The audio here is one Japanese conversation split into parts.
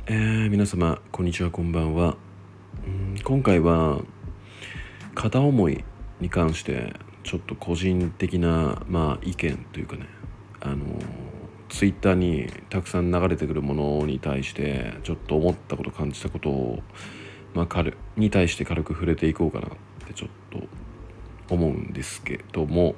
皆様こんにちは、こんばんは。今回は片思いに関してちょっと個人的な、意見というかね、ツイッターにたくさん流れてくるものに対してちょっと思ったこと感じたことを、に対して軽く触れていこうかなってちょっと思うんですけども、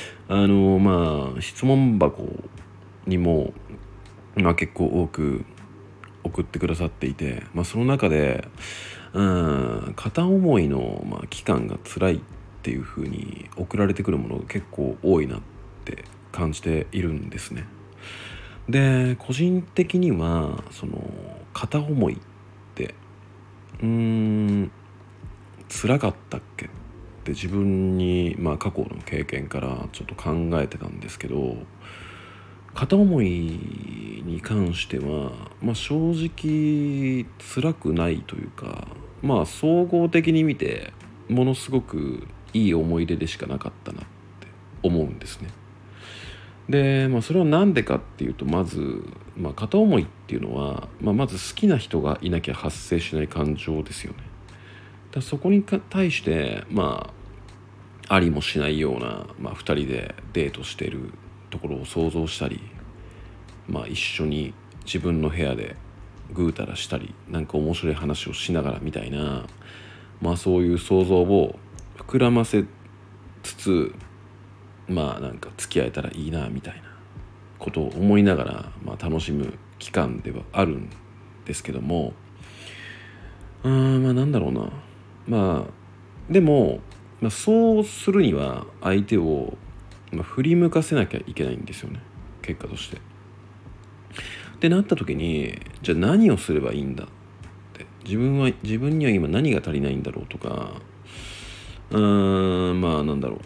質問箱にも、結構多く送ってくださっていて、その中で片思いの、期間が辛いっていう風に送られてくるものが結構多いなって感じているんですね。で、個人的にはその片思いって辛かったっけって自分に、過去の経験からちょっと考えてたんですけど、片思いに関しては、正直辛くないというか、総合的に見てものすごくいい思い出でしかなかったなって思うんですね。で、それは何でかっていうと、まず、片思いっていうのは、まず好きな人がいなきゃ発生しない感情ですよね。そこに対して、ありもしないような、2人でデートしているところを想像したり、一緒に自分の部屋でぐうたらしたり、なんか面白い話をしながらみたいな、そういう想像を膨らませつつ、なんか付き合えたらいいなみたいなことを思いながら、楽しむ期間ではあるんですけども、なんだろうな、でも、そうするには相手を、振り向かせなきゃいけないんですよね、結果として。ってなった時に、じゃあ何をすればいいんだって、自分には今何が足りないんだろうとか、なんだろ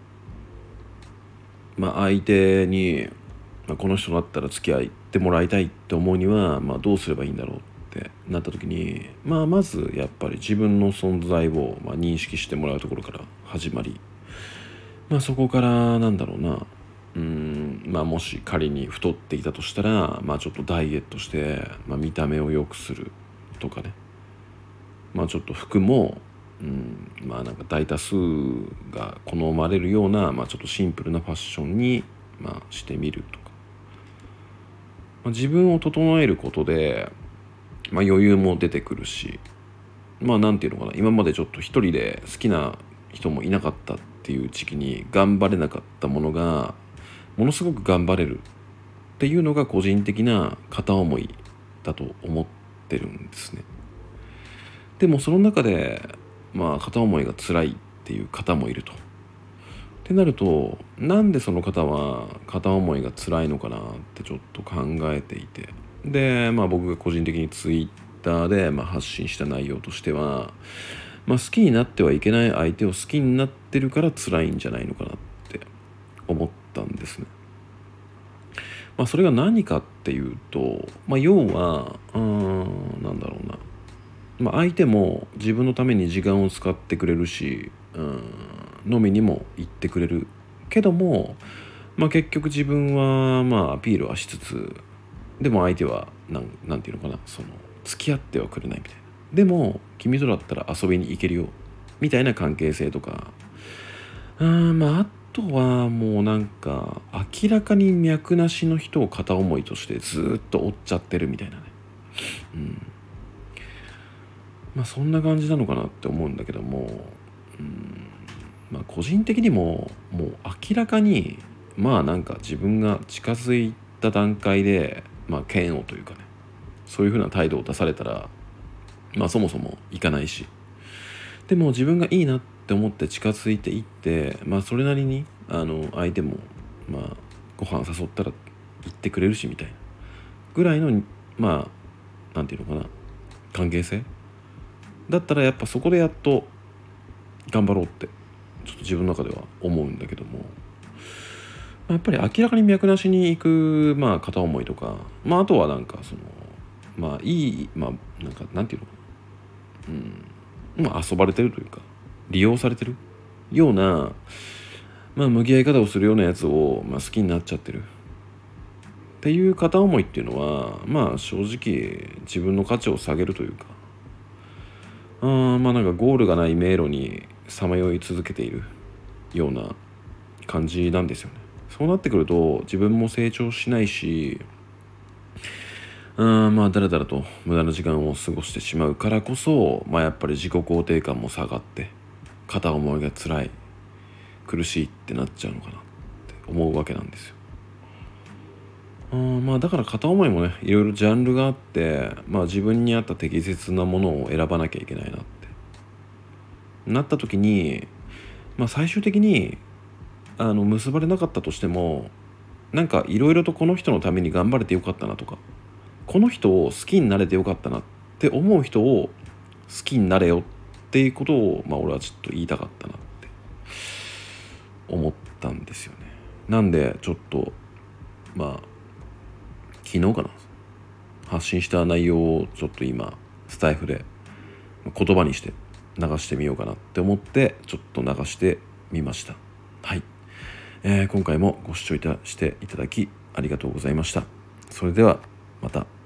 う、相手に、この人だったら付き合ってもらいたいって思うには、どうすればいいんだろうってなった時に、まずやっぱり自分の存在を、認識してもらうところから始まり、そこからなんだろうな、もし仮に太っていたとしたら、ちょっとダイエットして、見た目を良くするとかね、ちょっと服も、なんか大多数が好まれるような、ちょっとシンプルなファッションに、してみるとか、自分を整えることで、余裕も出てくるし、なんていうのかな、今までちょっと一人で好きな人もいなかったっていう時期に頑張れなかったものがものすごく頑張れるっていうのが個人的な片思いだと思ってるんですね。でもその中で、片思いが辛いっていう方もいると。ってなると、なんでその方は片思いが辛いのかなってちょっと考えていて、で、僕が個人的にツイッターで発信した内容としては、好きになってはいけない相手を好きになってるから辛いんじゃないのかなって思ったんですね。それが何かっていうと、要はなんだろうな、相手も自分のために時間を使ってくれるし、飲みにも行ってくれるけども、結局自分はアピールはしつつ、でも相手はなんていうのかな、その付き合ってはくれないみたいな。でも君とだったら遊びに行けるよみたいな関係性とか、あとはもうなんか明らかに脈なしの人を片思いとしてずっと追っちゃってるみたいなね。そんな感じなのかなって思うんだけども、個人的にももう明らかになんか自分が近づいた段階で嫌悪というかね、そういう風な態度を出されたら、そもそも行かないし、でも自分がいいなって思って近づいていって、それなりに相手もご飯誘ったら行ってくれるしみたいなぐらいのなんていうのかな、関係性だったら、やっぱそこでやっと頑張ろうってちょっと自分の中では思うんだけども、やっぱり明らかに脈なしに行く片思いとか、あとはなんかそのいいなんかなんていうの、遊ばれてるというか利用されてるような、向き合い方をするようなやつを、好きになっちゃってるっっていう片思いっていうのはまあ正直自分の価値を下げるというか、まあなんかゴールがない迷路にさまよい続けているような感じなんですよね。そうなってくると自分も成長しないし、まあだらだらと無駄な時間を過ごしてしまうからこそ、まあやっぱり自己肯定感も下がって片思いが辛い苦しいってなっちゃうのかなって思うわけなんですよ。まあだから片思いもねいろいろジャンルがあって、まあ自分に合った適切なものを選ばなきゃいけないなってなった時に、まあ最終的に結ばれなかったとしても、なんかいろいろとこの人のために頑張れてよかったなとか、この人を好きになれてよかったなって思う人を好きになれよっていうことを、まあ俺はちょっと言いたかったなって思ったんですよね。なんでちょっとまあ昨日かな、発信した内容をちょっと今スタイフで言葉にして流してみようかなって思ってちょっと流してみました。はい、今回もご視聴していただきありがとうございました。それではまた。